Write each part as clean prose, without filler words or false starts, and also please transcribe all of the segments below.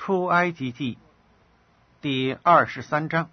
出埃及记第23章。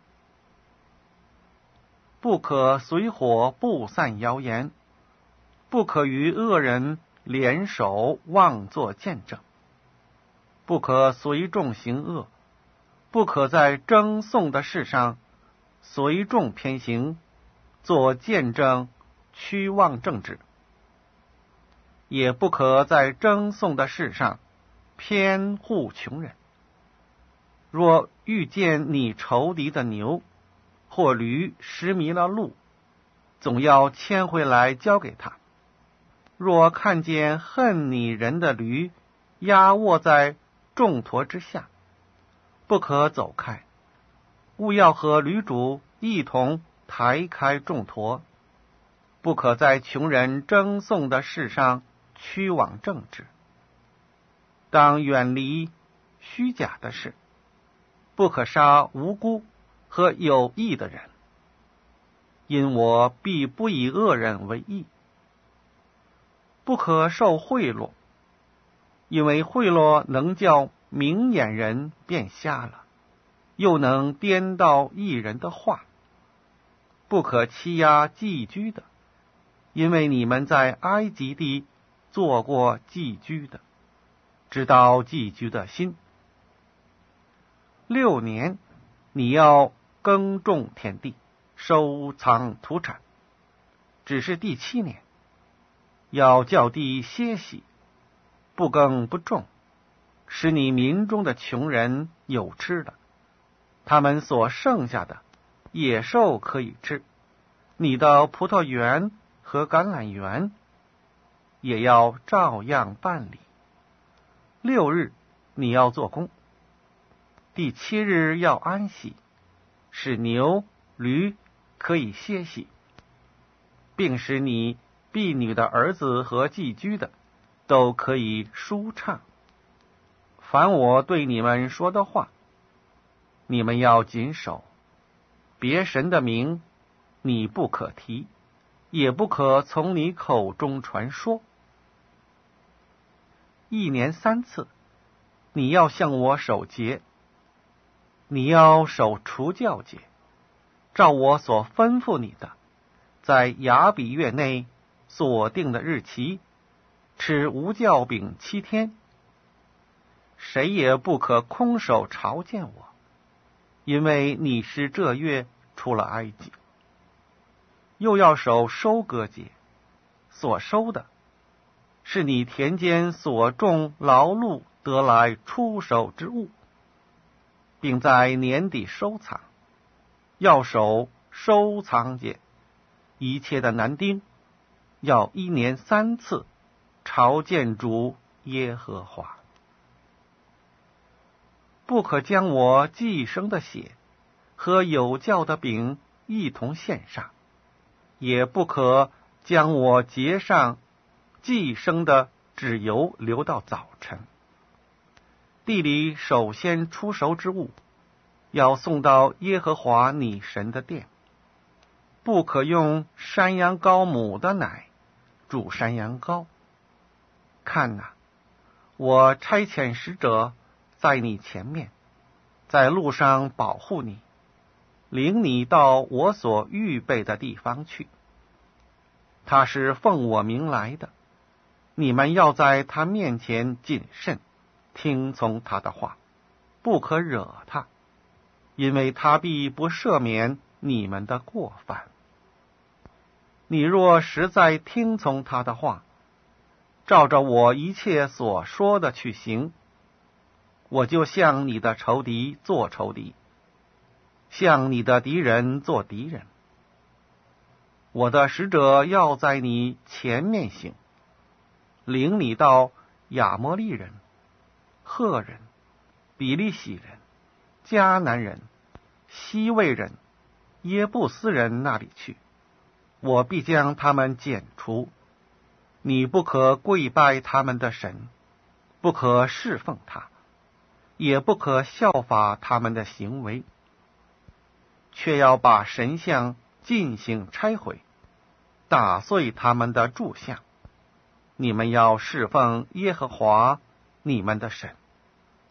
不可随火布散谣言，不可与恶人联手妄作见证，不可随众行恶，不可在争讼的事上随众偏行，作见证屈妄正直，也不可在争讼的事上偏护穷人。若遇见你仇敌的牛或驴失迷了路，总要牵回来交给他。若看见恨你人的驴压卧在重驮之下，不可走开，务要和驴主一同抬开重驮，不可在穷人争讼的事上屈枉正直。当远离虚假的事，不可杀无辜和有义的人，因我必不以恶人为义。不可受贿赂，因为贿赂能叫明眼人变瞎了，又能颠倒义人的话。不可欺压寄居的，因为你们在埃及地做过寄居的，知道寄居的心。6年，你要耕种田地，收藏土产，只是第7年，要叫地歇息，不耕不种，使你民中的穷人有吃的，他们所剩下的野兽可以吃，你的葡萄园和橄榄园也要照样办理。6日你要做工，第7日要安息，使牛驴可以歇息，并使你婢女的儿子和寄居的都可以舒畅。凡我对你们说的话，你们要谨守。别神的名你不可提，也不可从你口中传说。1年3次，你要向我守节。你要守除酵节，照我所吩咐你的，在亚比月内所定的日期，吃无酵饼7天。谁也不可空手朝见我，因为你是这月出了埃及。又要守收割节，所收的是你田间所种劳碌得来出手之物，并在年底收藏。要守收藏节，一切的男丁要1年3次朝见主耶和华。不可将我祭生的血和有酵的饼一同献上，也不可将我节上祭生的脂油留到早晨。地里首先出熟之物要送到耶和华你神的殿，不可用山羊羔母的奶煮山羊羔。看哪，我差遣使者在你前面，在路上保护你，领你到我所预备的地方去。他是奉我名来的，你们要在他面前谨慎，听从他的话，不可惹他，因为他必不赦免你们的过犯。你若实在听从他的话，照着我一切所说的去行，我就向你的仇敌做仇敌，向你的敌人做敌人。我的使者要在你前面行，领你到亚摩利人、赫人、比利洗人、迦南人、西魏人、耶布斯人那里去，我必将他们剪除。你不可跪拜他们的神，不可侍奉他，也不可效法他们的行为，却要把神像进行拆毁，打碎他们的柱像。你们要侍奉耶和华你们的神，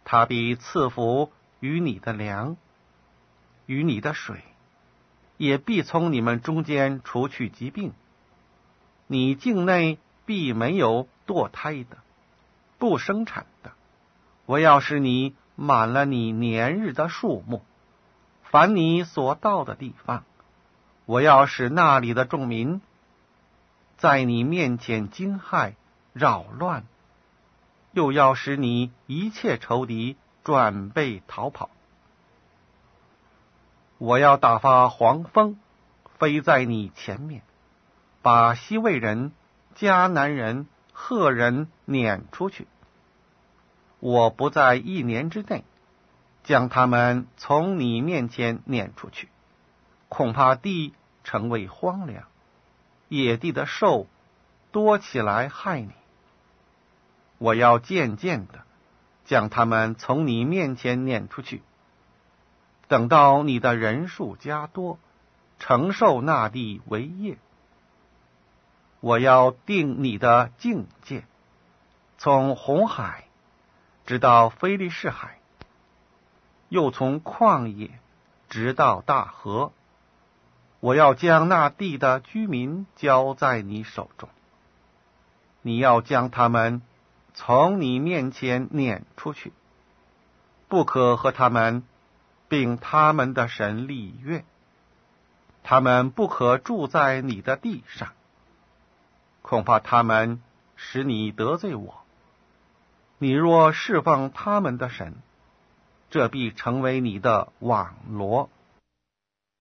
他必赐福于你的粮，与你的水，也必从你们中间除去疾病。你境内必没有堕胎的，不生产的。我要使你满了你年日的数目，凡你所到的地方，我要使那里的众民在你面前惊骇扰乱，又要使你一切仇敌转背逃跑。我要打发黄蜂飞在你前面，把西魏人、迦南人、赫人撵出去。我不在1年之内将他们从你面前撵出去，恐怕地成为荒凉，野地的兽多起来害你。我要渐渐的将他们从你面前撵出去，等到你的人数加多，承受那地为业。我要定你的境界，从红海直到非利士海，又从旷野直到大河。我要将那地的居民交在你手中，你要将他们从你面前撵出去，不可和他们并他们的神立约，他们不可住在你的地上，恐怕他们使你得罪我。你若侍奉他们的神，这必成为你的网罗。